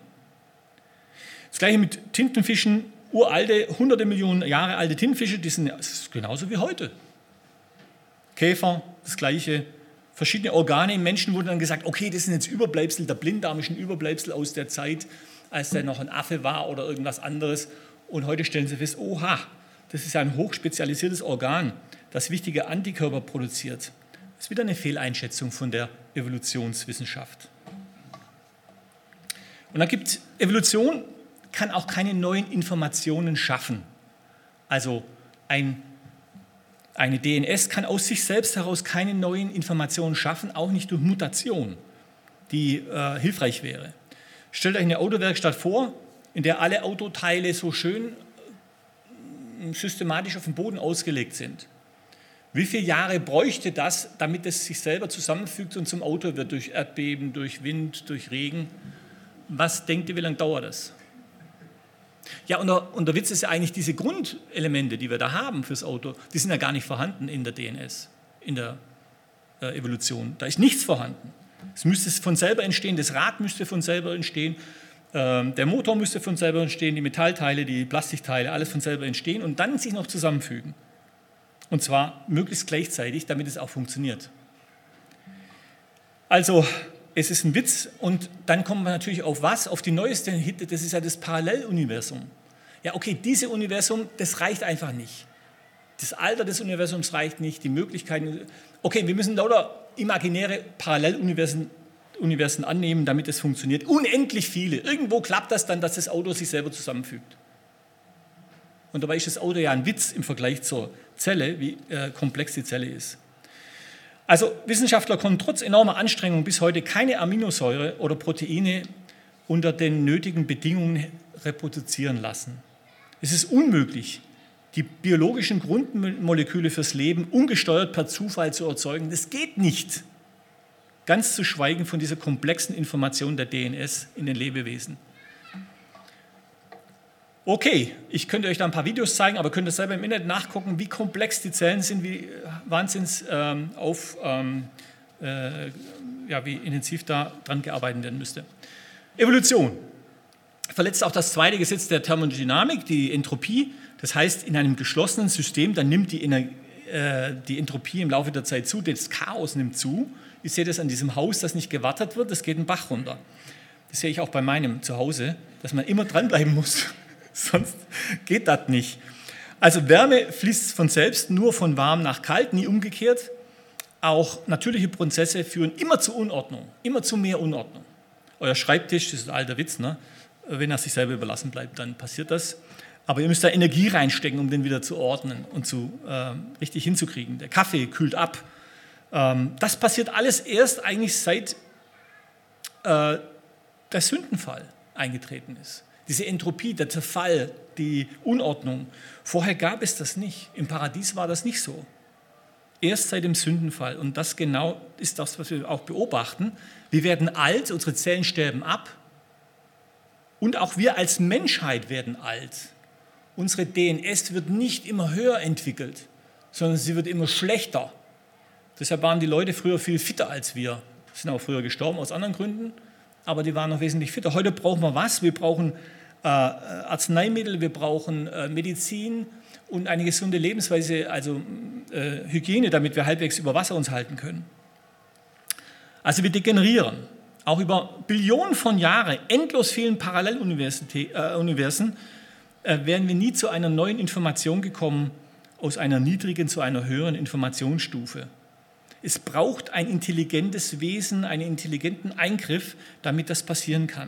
Das Gleiche mit Tintenfischen, uralte, hunderte Millionen Jahre alte Tintenfische, die sind das ist genauso wie heute. Käfer, das Gleiche. Verschiedene Organe im Menschen wurden dann gesagt, okay, das sind jetzt Überbleibsel, der Blinddarm ist ein Überbleibsel aus der Zeit, als der noch ein Affe war oder irgendwas anderes. Und heute stellen sie fest, oha, das ist ein hochspezialisiertes Organ, das wichtige Antikörper produziert. Das ist wieder eine Fehleinschätzung von der Evolutionswissenschaft. Und dann gibt Evolution, kann auch keine neuen Informationen schaffen. Also ein, eine D N S kann aus sich selbst heraus keine neuen Informationen schaffen, auch nicht durch Mutation, die äh, hilfreich wäre. Stellt euch eine Autowerkstatt vor, in der alle Autoteile so schön systematisch auf dem Boden ausgelegt sind. Wie viele Jahre bräuchte das, damit es sich selber zusammenfügt und zum Auto wird, durch Erdbeben, durch Wind, durch Regen? Was denkt ihr, wie lange dauert das? Ja, und der, und der Witz ist ja eigentlich, diese Grundelemente, die wir da haben fürs Auto, die sind ja gar nicht vorhanden in der D N S, in der äh, Evolution. Da ist nichts vorhanden. Es müsste von selber entstehen, das Rad müsste von selber entstehen, äh, der Motor müsste von selber entstehen, die Metallteile, die Plastikteile, alles von selber entstehen und dann sich noch zusammenfügen. Und zwar möglichst gleichzeitig, damit es auch funktioniert. Also, es ist ein Witz und dann kommen wir natürlich auf was? Auf die neueste Hit, das ist ja das Paralleluniversum. Ja, okay, dieses Universum, das reicht einfach nicht. Das Alter des Universums reicht nicht, die Möglichkeiten. Okay, wir müssen lauter imaginäre Paralleluniversen Universen annehmen, damit es funktioniert. Unendlich viele. Irgendwo klappt das dann, dass das Auto sich selber zusammenfügt. Und dabei ist das Auto ja ein Witz im Vergleich zur Zelle, wie äh, komplex die Zelle ist. Also Wissenschaftler konnten trotz enormer Anstrengungen bis heute keine Aminosäure oder Proteine unter den nötigen Bedingungen reproduzieren lassen. Es ist unmöglich, die biologischen Grundmoleküle fürs Leben ungesteuert per Zufall zu erzeugen. Das geht nicht. Ganz zu schweigen von dieser komplexen Information der D N S in den Lebewesen. Okay, ich könnte euch da ein paar Videos zeigen, aber könnt ihr selber im Internet nachgucken, wie komplex die Zellen sind, wie wahnsinns ähm, auf, ähm, äh, ja, wie intensiv da dran gearbeitet werden müsste. Evolution verletzt auch das zweite Gesetz der Thermodynamik, die Entropie. Das heißt, in einem geschlossenen System, dann nimmt die, Ener äh, die Entropie im Laufe der Zeit zu, das Chaos nimmt zu. Ich sehe das an diesem Haus, das nicht gewartet wird, das geht einen Bach runter. Das sehe ich auch bei meinem Zuhause, dass man immer dranbleiben muss. Sonst geht das nicht. Also Wärme fließt von selbst, nur von warm nach kalt, nie umgekehrt. Auch natürliche Prozesse führen immer zu Unordnung, immer zu mehr Unordnung. Euer Schreibtisch, das ist ein alter Witz, ne? Wenn er sich selber überlassen bleibt, dann passiert das. Aber ihr müsst da Energie reinstecken, um den wieder zu ordnen und zu, äh, richtig hinzukriegen. Der Kaffee kühlt ab. Ähm, das passiert alles erst eigentlich seit äh, der Sündenfall eingetreten ist. Diese Entropie, der Zerfall, die Unordnung. Vorher gab es das nicht. Im Paradies war das nicht so. Erst seit dem Sündenfall. Und das genau ist das, was wir auch beobachten. Wir werden alt, unsere Zellen sterben ab. Und auch wir als Menschheit werden alt. Unsere D N S wird nicht immer höher entwickelt, sondern sie wird immer schlechter. Deshalb waren die Leute früher viel fitter als wir. Sie sind auch früher gestorben aus anderen Gründen. Aber die waren noch wesentlich fitter. Heute brauchen wir was? Wir brauchen äh, Arzneimittel, wir brauchen äh, Medizin und eine gesunde Lebensweise, also äh, Hygiene, damit wir halbwegs über Wasser uns halten können. Also wir degenerieren. Auch über Billionen von Jahren, endlos vielen Paralleluniversen, äh, wären wir nie zu einer neuen Information gekommen, aus einer niedrigen zu einer höheren Informationsstufe. Es braucht ein intelligentes Wesen, einen intelligenten Eingriff, damit das passieren kann.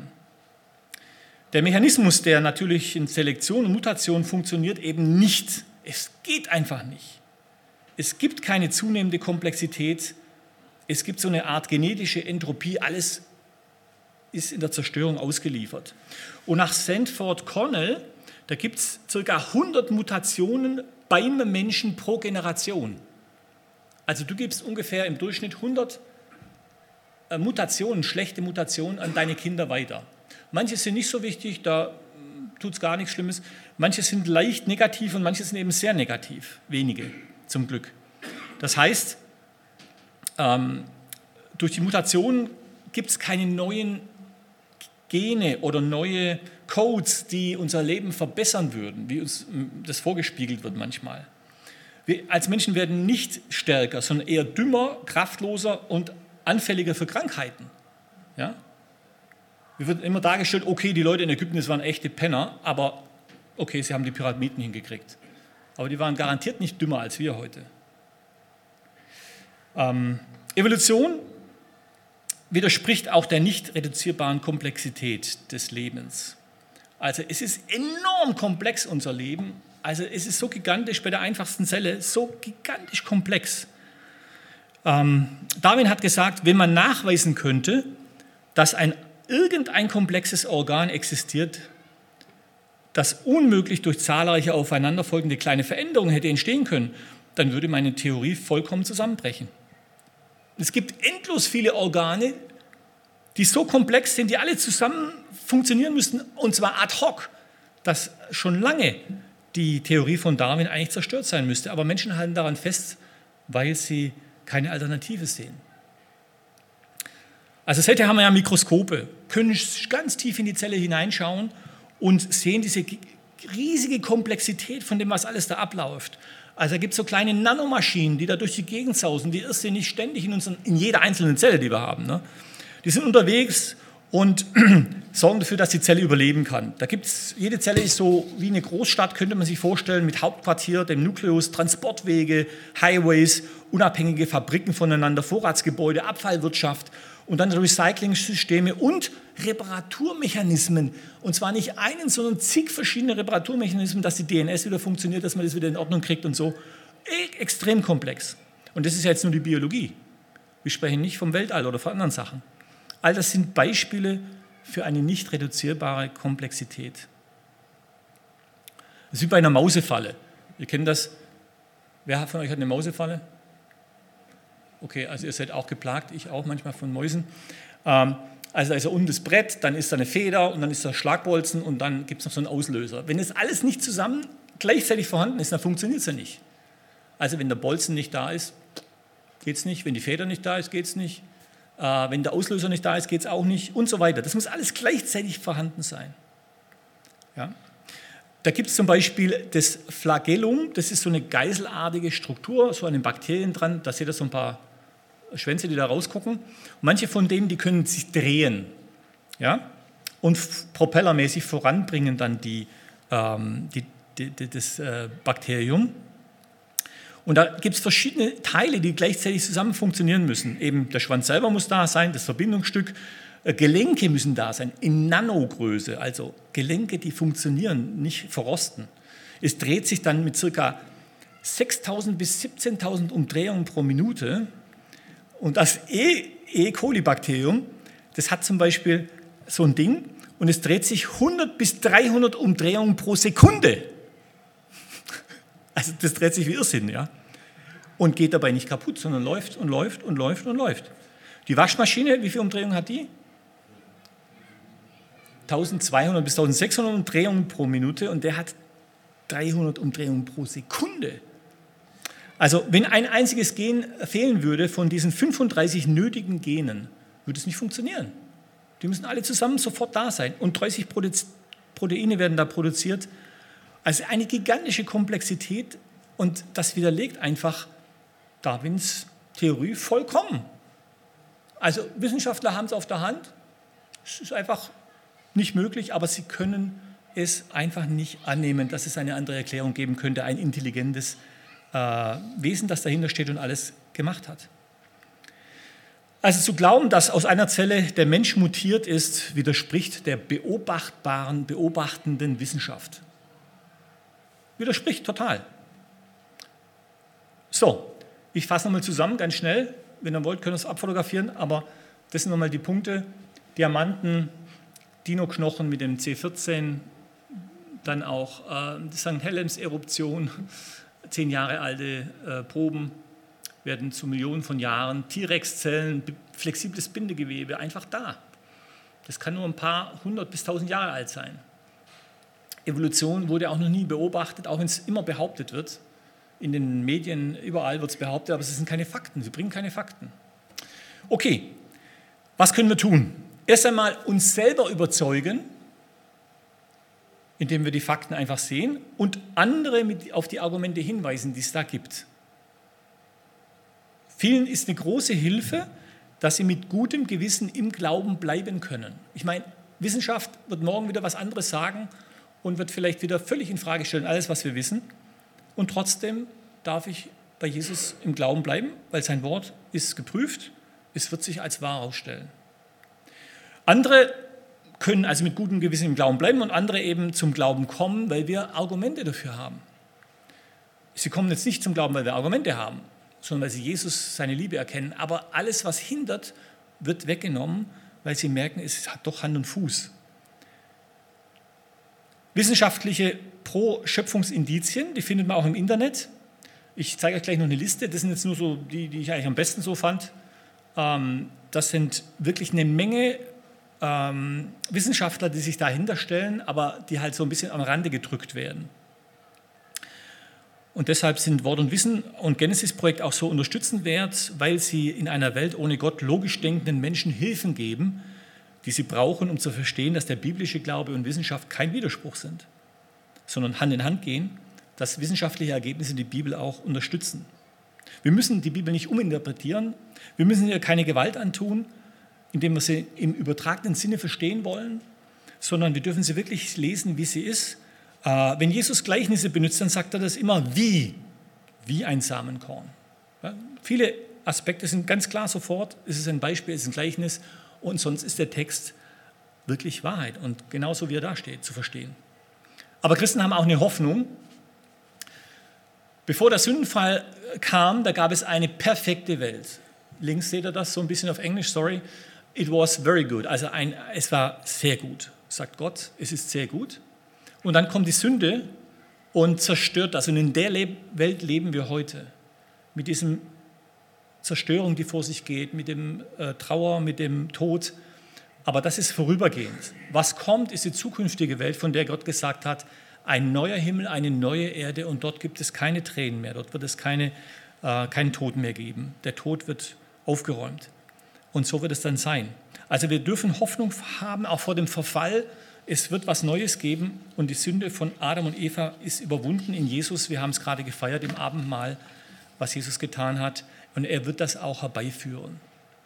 Der Mechanismus der natürlichen Selektion und Mutation funktioniert eben nicht. Es geht einfach nicht. Es gibt keine zunehmende Komplexität. Es gibt so eine Art genetische Entropie. Alles ist in der Zerstörung ausgeliefert. Und nach Sanford Cornell, da gibt es ca. hundert Mutationen beim Menschen pro Generation. Also du gibst ungefähr im Durchschnitt hundert Mutationen, schlechte Mutationen an deine Kinder weiter. Manche sind nicht so wichtig, da tut es gar nichts Schlimmes. Manche sind leicht negativ und manche sind eben sehr negativ. Wenige, zum Glück. Das heißt, ähm, durch die Mutationen gibt es keine neuen Gene oder neue Codes, die unser Leben verbessern würden, wie uns das vorgespiegelt wird manchmal. Wir als Menschen werden nicht stärker, sondern eher dümmer, kraftloser und anfälliger für Krankheiten. Ja? Wir wird immer dargestellt, okay, die Leute in Ägypten, das waren echte Penner, aber okay, sie haben die Pyramiden hingekriegt. Aber die waren garantiert nicht dümmer als wir heute. Ähm, Evolution widerspricht auch der nicht reduzierbaren Komplexität des Lebens. Also es ist enorm komplex, unser Leben. Also es ist so gigantisch bei der einfachsten Zelle, so gigantisch komplex. Ähm, Darwin hat gesagt, wenn man nachweisen könnte, dass ein, irgendein komplexes Organ existiert, das unmöglich durch zahlreiche aufeinanderfolgende kleine Veränderungen hätte entstehen können, dann würde meine Theorie vollkommen zusammenbrechen. Es gibt endlos viele Organe, die so komplex sind, die alle zusammen funktionieren müssen, und zwar ad hoc, dass schon lange die Theorie von Darwin eigentlich zerstört sein müsste. Aber Menschen halten daran fest, weil sie keine Alternative sehen. Also seither haben wir ja Mikroskope, können ganz tief in die Zelle hineinschauen und sehen diese riesige Komplexität von dem, was alles da abläuft. Also da gibt es so kleine Nanomaschinen, die da durch die Gegend sausen, die irrsinnig ständig in, unseren, in jeder einzelnen Zelle, die wir haben. Ne? Die sind unterwegs und sorgen dafür, dass die Zelle überleben kann. Da gibt's, jede Zelle ist so wie eine Großstadt, könnte man sich vorstellen, mit Hauptquartier, dem Nukleus, Transportwege, Highways, unabhängige Fabriken voneinander, Vorratsgebäude, Abfallwirtschaft und dann Recycling-Systeme und Reparaturmechanismen. Und zwar nicht einen, sondern zig verschiedene Reparaturmechanismen, dass die D N S wieder funktioniert, dass man das wieder in Ordnung kriegt und so. E- extrem komplex. Und das ist ja jetzt nur die Biologie. Wir sprechen nicht vom Weltall oder von anderen Sachen. All das sind Beispiele für eine nicht reduzierbare Komplexität. Das ist wie bei einer Mausefalle. Ihr kennt das. Wer von euch hat eine Mausefalle? Okay, also ihr seid auch geplagt, ich auch manchmal von Mäusen. Ähm, also da ist ja unten das Brett, dann ist da eine Feder und dann ist da Schlagbolzen und dann gibt es noch so einen Auslöser. Wenn das alles nicht zusammen gleichzeitig vorhanden ist, dann funktioniert es ja nicht. Also wenn der Bolzen nicht da ist, geht es nicht. Wenn die Feder nicht da ist, geht es nicht. Äh, wenn der Auslöser nicht da ist, geht es auch nicht und so weiter. Das muss alles gleichzeitig vorhanden sein. Ja? Da gibt es zum Beispiel das Flagellum, das ist so eine geißelartige Struktur, so an den Bakterien dran, da seht ihr so ein paar Schwänze, die da rausgucken. Und manche von denen, die können sich drehen, ja? Und propellermäßig voranbringen dann die, ähm, die, die, die, das äh, Bakterium. Und da gibt es verschiedene Teile, die gleichzeitig zusammen funktionieren müssen. Eben der Schwanz selber muss da sein, das Verbindungsstück, Gelenke müssen da sein, in Nanogröße, also Gelenke, die funktionieren, nicht verrosten. Es dreht sich dann mit ca. sechstausend bis siebzehntausend Umdrehungen pro Minute. Und das E. coli-Bakterium, das hat zum Beispiel so ein Ding und es dreht sich hundert bis dreihundert Umdrehungen pro Sekunde. Also das dreht sich wie Irrsinn, ja. Und geht dabei nicht kaputt, sondern läuft und läuft und läuft und läuft. Die Waschmaschine, wie viele Umdrehungen hat die? eintausendzweihundert bis eintausendsechshundert Umdrehungen pro Minute und der hat dreihundert Umdrehungen pro Sekunde. Also wenn ein einziges Gen fehlen würde von diesen fünfunddreißig nötigen Genen, würde es nicht funktionieren. Die müssen alle zusammen sofort da sein und dreißig Proteine werden da produziert. Also eine gigantische Komplexität und das widerlegt einfach Darwins Theorie vollkommen. Also Wissenschaftler haben es auf der Hand, es ist einfach nicht möglich, aber sie können es einfach nicht annehmen, dass es eine andere Erklärung geben könnte, ein intelligentes äh, Wesen, das dahinter steht und alles gemacht hat. Also zu glauben, dass aus einer Zelle der Mensch mutiert ist, widerspricht der beobachtbaren, beobachtenden Wissenschaft. Widerspricht total. So, ich fasse nochmal zusammen, ganz schnell. Wenn ihr wollt, könnt ihr es abfotografieren, aber das sind nochmal die Punkte. Diamanten, Dino-Knochen mit dem C vierzehn, dann auch äh, Sankt Helens-Eruption, zehn Jahre alte äh, Proben werden zu Millionen von Jahren, T-Rex-Zellen, flexibles Bindegewebe, einfach da. Das kann nur ein paar hundert bis tausend Jahre alt sein. Evolution wurde auch noch nie beobachtet, auch wenn es immer behauptet wird. In den Medien, überall wird es behauptet, aber es sind keine Fakten, sie bringen keine Fakten. Okay, was können wir tun? Erst einmal uns selber überzeugen, indem wir die Fakten einfach sehen und andere mit auf die Argumente hinweisen, die es da gibt. Vielen ist eine große Hilfe, dass sie mit gutem Gewissen im Glauben bleiben können. Ich meine, Wissenschaft wird morgen wieder was anderes sagen und wird vielleicht wieder völlig in Frage stellen, alles, was wir wissen. Und trotzdem darf ich bei Jesus im Glauben bleiben, weil sein Wort ist geprüft, es wird sich als wahr herausstellen. Andere können also mit gutem Gewissen im Glauben bleiben und andere eben zum Glauben kommen, weil wir Argumente dafür haben. Sie kommen jetzt nicht zum Glauben, weil wir Argumente haben, sondern weil sie Jesus, seine Liebe erkennen. Aber alles, was hindert, wird weggenommen, weil sie merken, es hat doch Hand und Fuß. Wissenschaftliche Pro-Schöpfungsindizien, die findet man auch im Internet. Ich zeige euch gleich noch eine Liste, das sind jetzt nur so die, die ich eigentlich am besten so fand. Ähm, das sind wirklich eine Menge ähm, Wissenschaftler, die sich dahinter stellen, aber die halt so ein bisschen am Rande gedrückt werden. Und deshalb sind Wort und Wissen und Genesis-Projekt auch so unterstützenswert, weil sie in einer Welt ohne Gott logisch denkenden Menschen Hilfen geben, die sie brauchen, um zu verstehen, dass der biblische Glaube und Wissenschaft kein Widerspruch sind, sondern Hand in Hand gehen, dass wissenschaftliche Ergebnisse die Bibel auch unterstützen. Wir müssen die Bibel nicht uminterpretieren, wir müssen ihr keine Gewalt antun, indem wir sie im übertragenen Sinne verstehen wollen, sondern wir dürfen sie wirklich lesen, wie sie ist. Wenn Jesus Gleichnisse benutzt, dann sagt er das immer wie, wie ein Samenkorn. Ja, viele Aspekte sind ganz klar sofort, es ist ein Beispiel, es ist ein Gleichnis und sonst ist der Text wirklich Wahrheit und genauso wie er da steht, zu verstehen. Aber Christen haben auch eine Hoffnung. Bevor der Sündenfall kam, da gab es eine perfekte Welt. Links seht ihr das so ein bisschen auf Englisch, sorry. It was very good, also ein, es war sehr gut, sagt Gott, es ist sehr gut. Und dann kommt die Sünde und zerstört das. Und in der Welt leben wir heute. Mit diesem Zerstörung, die vor sich geht, mit dem äh, Trauer, mit dem Tod. Aber das ist vorübergehend. Was kommt, ist die zukünftige Welt, von der Gott gesagt hat, ein neuer Himmel, eine neue Erde und dort gibt es keine Tränen mehr, dort wird es keine, äh, keinen Tod mehr geben. Der Tod wird aufgeräumt. Und so wird es dann sein. Also wir dürfen Hoffnung haben, auch vor dem Verfall. Es wird was Neues geben und die Sünde von Adam und Eva ist überwunden in Jesus. Wir haben es gerade gefeiert im Abendmahl, was Jesus getan hat. Und er wird das auch herbeiführen.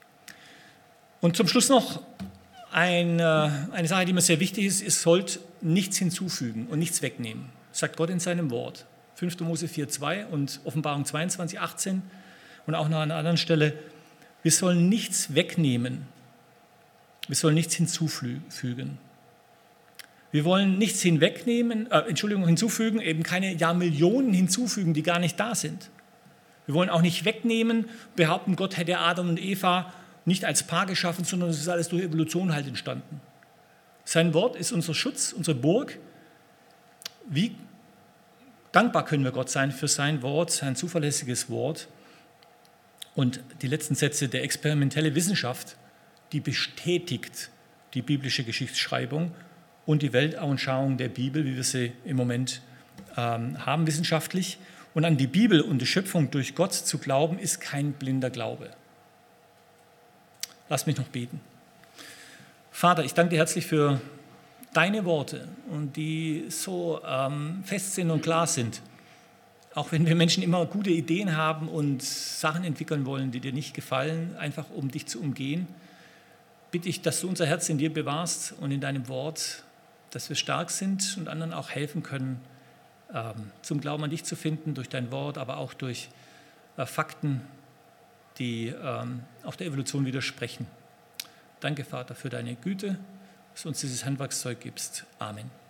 Und zum Schluss noch eine, eine Sache, die mir sehr wichtig ist. Es sollt nichts hinzufügen und nichts wegnehmen. Sagt Gott in seinem Wort. fünfter Mose vier zwei und Offenbarung zweiundzwanzig achtzehn und auch noch an einer anderen Stelle. Wir sollen nichts wegnehmen. Wir sollen nichts hinzufügen. Wir wollen nichts hinwegnehmen, äh, Entschuldigung, hinzufügen, eben keine Jahrmillionen hinzufügen, die gar nicht da sind. Wir wollen auch nicht wegnehmen, behaupten, Gott hätte Adam und Eva nicht als Paar geschaffen, sondern es ist alles durch Evolution halt entstanden. Sein Wort ist unser Schutz, unsere Burg. Wie dankbar können wir Gott sein für sein Wort, sein zuverlässiges Wort. Und die letzten Sätze der experimentelle Wissenschaft, die bestätigt die biblische Geschichtsschreibung und die Weltanschauung der Bibel, wie wir sie im Moment ähm, haben wissenschaftlich. Und an die Bibel und die Schöpfung durch Gott zu glauben, ist kein blinder Glaube. Lass mich noch beten. Vater, ich danke dir herzlich für deine Worte, und die so ähm, fest sind und klar sind. Auch wenn wir Menschen immer gute Ideen haben und Sachen entwickeln wollen, die dir nicht gefallen, einfach um dich zu umgehen, bitte ich, dass du unser Herz in dir bewahrst und in deinem Wort, dass wir stark sind und anderen auch helfen können, ähm, zum Glauben an dich zu finden, durch dein Wort, aber auch durch äh, Fakten, die ähm, auch der Evolution widersprechen. Danke, Vater, für deine Güte, dass du uns dieses Handwerkszeug gibst. Amen.